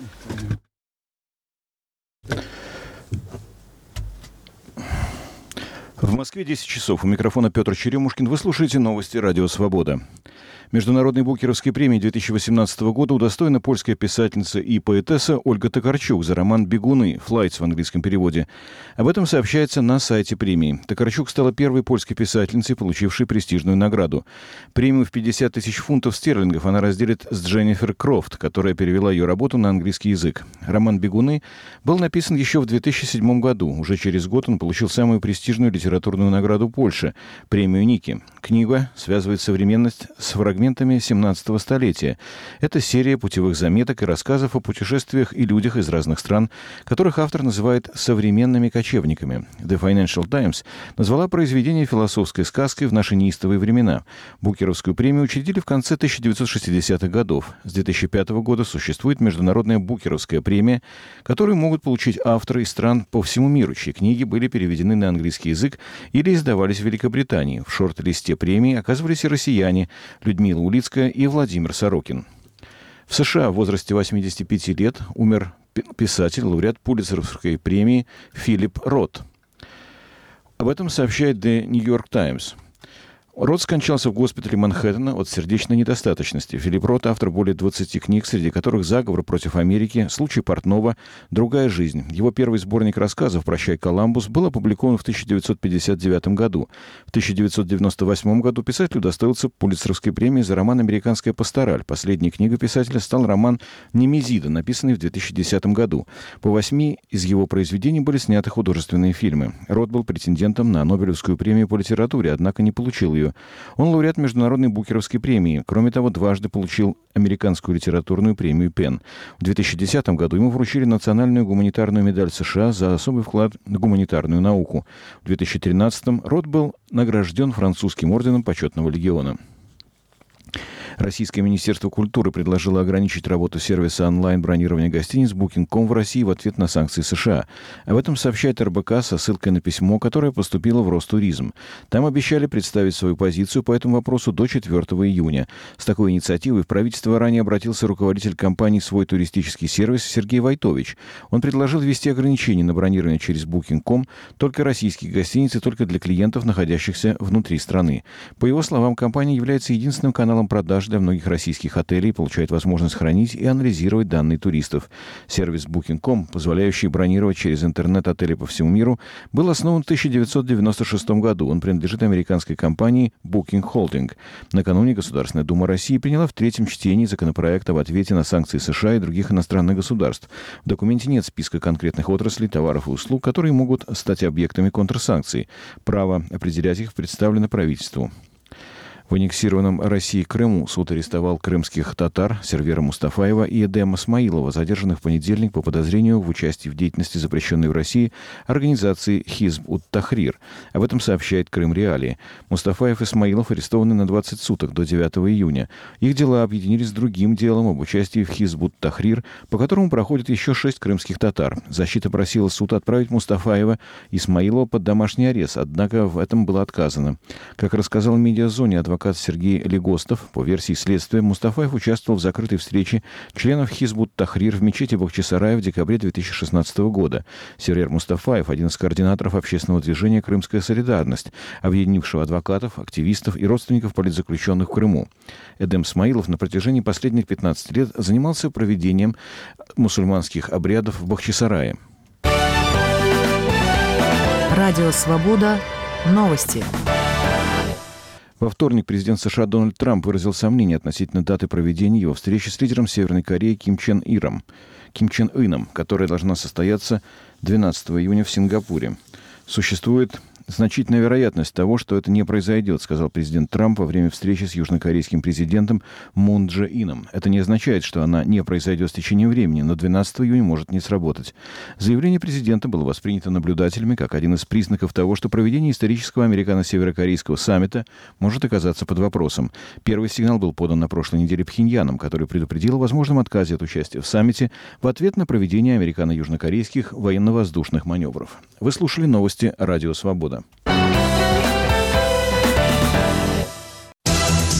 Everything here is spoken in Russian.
В Москве 10 часов. У микрофона Петр Черемушкин. Вы слушаете новости «Радио Свобода». Международной Букеровской премии 2018 года удостоена польская писательница и поэтесса Ольга Токарчук за роман «Бегуны» «Flights» в английском переводе. Об этом сообщается на сайте премии. Токарчук стала первой польской писательницей, получившей престижную награду. Премию в 50 тысяч фунтов стерлингов она разделит с Дженнифер Крофт, которая перевела ее работу на английский язык. Роман «Бегуны» был написан еще в 2007 году. Уже через год он получил самую престижную литературную награду Польши – премию Ники. Книга связывает современность с фрагментами 17 столетия. Это серия путевых заметок и рассказов о путешествиях и людях из разных стран, которых автор называет современными кочевниками. The Financial Times назвала произведение философской сказкой в наши неистовые времена. Букеровскую премию учредили в конце 1960-х годов. С 2005 года существует Международная Букеровская премия, которую могут получить авторы из стран по всему миру, чьи книги были переведены на английский язык или издавались в Великобритании. В шорт-листе премии оказывались и россияне Людмила Улицкая и Владимир Сорокин. В США в возрасте 85 лет умер писатель, лауреат Пулитцеровской премии Филипп Рот. Об этом сообщает The New York Times. Рот скончался в госпитале Манхэттена от сердечной недостаточности. Филипп Рот – автор более 20 книг, среди которых «Заговор против Америки», «Случай портного», «Другая жизнь». Его первый сборник рассказов «Прощай, Коламбус» был опубликован в 1959 году. В 1998 году писатель удостоился Пулитцеровской премии за роман «Американская пастораль». Последней книгой писателя стал роман «Немезида», написанный в 2010 году. По 8 из его произведений были сняты художественные фильмы. Рот был претендентом на Нобелевскую премию по литературе, однако не получил ее. Он лауреат Международной Букеровской премии. Кроме того, дважды получил Американскую литературную премию Пен. В 2010 году ему вручили национальную гуманитарную медаль США за особый вклад в гуманитарную науку. В 2013 Рот был награжден французским орденом Почетного легиона. Российское министерство культуры предложило ограничить работу сервиса онлайн-бронирования гостиниц Booking.com в России в ответ на санкции США. Об этом сообщает РБК со ссылкой на письмо, которое поступило в Ростуризм. Там обещали представить свою позицию по этому вопросу до 4 июня. С такой инициативой в правительство ранее обратился руководитель компании «Свой туристический сервис» Сергей Войтович. Он предложил ввести ограничения на бронирование через Booking.com только российские гостиницы, только для клиентов, находящихся внутри страны. По его словам, компания является единственным каналом продаж для многих российских отелей и получает возможность хранить и анализировать данные туристов. Сервис Booking.com, позволяющий бронировать через интернет отели по всему миру, был основан в 1996 году. Он принадлежит американской компании Booking Holding. Накануне Государственная Дума России приняла в третьем чтении законопроект об ответе на санкции США и других иностранных государств. В документе нет списка конкретных отраслей, товаров и услуг, которые могут стать объектами контрсанкций. Право определять их представлено правительству. В аннексированном Россией Крыму суд арестовал крымских татар Сервера Мустафаева и Эдема Смаилова, задержанных в понедельник по подозрению в участии в деятельности, запрещенной в России, организации Хизб-ут-Тахрир. Об этом сообщает Крым Реалии. Мустафаев и Смаилов арестованы на 20 суток до 9 июня. Их дела объединились с другим делом об участии в Хизб-ут-Тахрир, по которому проходят еще 6 крымских татар. Защита просила суд отправить Мустафаева и Смаилова под домашний арест, однако в этом было отказано. Как рассказал Медиазоне адвокат Сергей Легостов, по версии следствия, Мустафаев участвовал в закрытой встрече членов Хизб-ут-Тахрир в мечети Бахчисарая в декабре 2016 года. Сервер Мустафаев – один из координаторов общественного движения «Крымская солидарность», объединившего адвокатов, активистов и родственников политзаключенных в Крыму. Эдем Смаилов на протяжении последних 15 лет занимался проведением мусульманских обрядов в Бахчисарае. Радио «Свобода». Новости. Во вторник президент США Дональд Трамп выразил сомнения относительно даты проведения его встречи с лидером Северной Кореи Ким Чен Ыном, которая должна состояться 12 июня в Сингапуре. Существует значительная вероятность того, что это не произойдет, сказал президент Трамп во время встречи с южнокорейским президентом Мун Дже Ином. Это не означает, что она не произойдет с течением времени, но 12 июня может не сработать. Заявление президента было воспринято наблюдателями как один из признаков того, что проведение исторического американо-северокорейского саммита может оказаться под вопросом. Первый сигнал был подан на прошлой неделе Пхеньяном, который предупредил о возможном отказе от участия в саммите в ответ на проведение американо-южнокорейских военно-воздушных маневров. Вы слушали новости «Радио Свобода».